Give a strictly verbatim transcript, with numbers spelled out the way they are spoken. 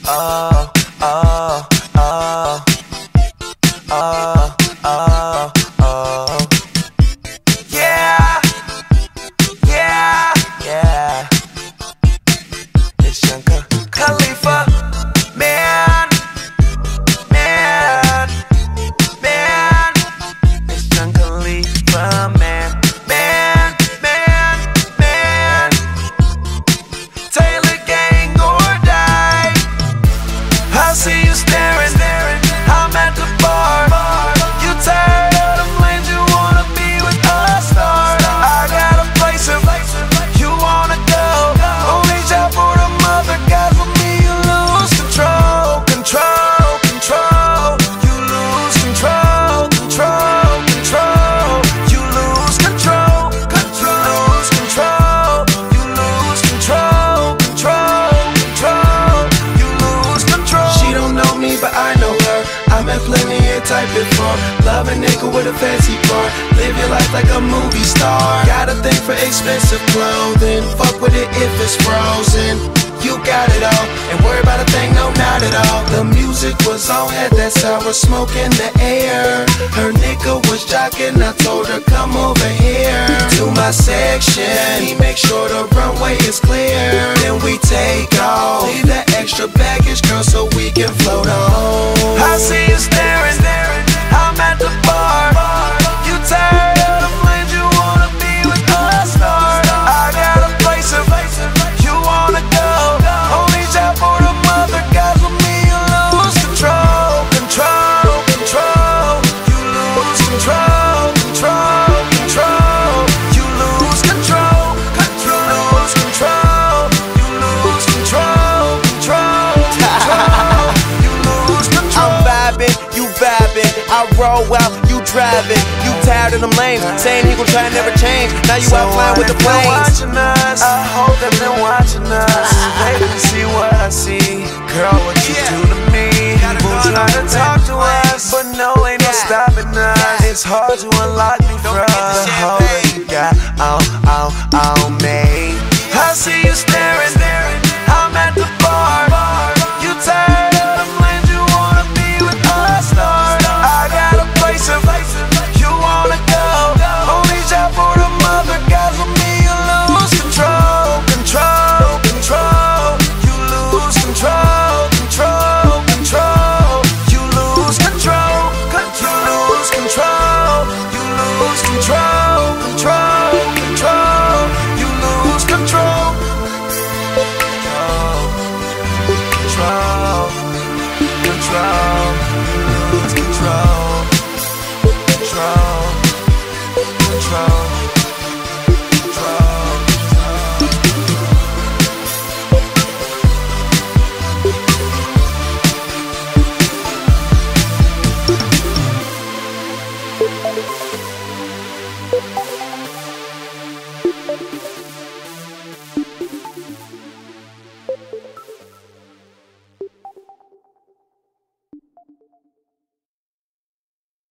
oh, oh, oh, oh, oh, oh. Yeah, yeah, yeah. It's Young Khalifa, man, man, man. It's Young Khalifa, man, man, man, man. Taylor gang or die. I see you staring, staring. I'm at the bar. You tired of them lanes? You wanna be with a star? I got a place of you wanna go. Only job for the mother guys. With me, you lose control, control, control. You lose control, control, control. You lose control, control. You lose control. You lose control, control, control. You lose control. She don't know me, but I know her. I met plenty and type before. Love a nigga with a fancy car. Live your life like a movie star. Got a thing for expensive clothing. Fuck with it if it's frozen. You got it all, and worry about a thing, no, not at all. The music was on, had that sour smoke in the air. Her nigga was jocking, I told her come over here to my section. He make sure the runway is clear. Then we take off, leave that extra baggage, girl, so we can float on. I see you staring, staring. I'm at the bar. You tired of them lanes? You wanna be with a star? I got a place of you wanna go. Only job for the mother guys. With me, you lose control, control, control. You lose control, control, control. You lose control, control. You lose control. You lose control, control, control. You lose control. I'm vibing, you vibing. I roll out, you driving. You tired of them lanes, saying he gon' try and never change. Now you out flying with the planes. Watching us, I hope they've been watching us. They can see what I see. Girl, what you do to me. People try to talk to us, but no, ain't no stopping us. It's hard to unlock me from the hole that you got on, on, on me. I see you staring, staring. I'm at the bar. You tired of them lanes? You wanna be with a star? I got a place of you wanna go. Only job for the mother guys. With me, you lose control, control, control. You lose control, control, control. You lose control, control. You lose control. You lose control, control, control. You lose control, control, control, control. You lose control, control, control.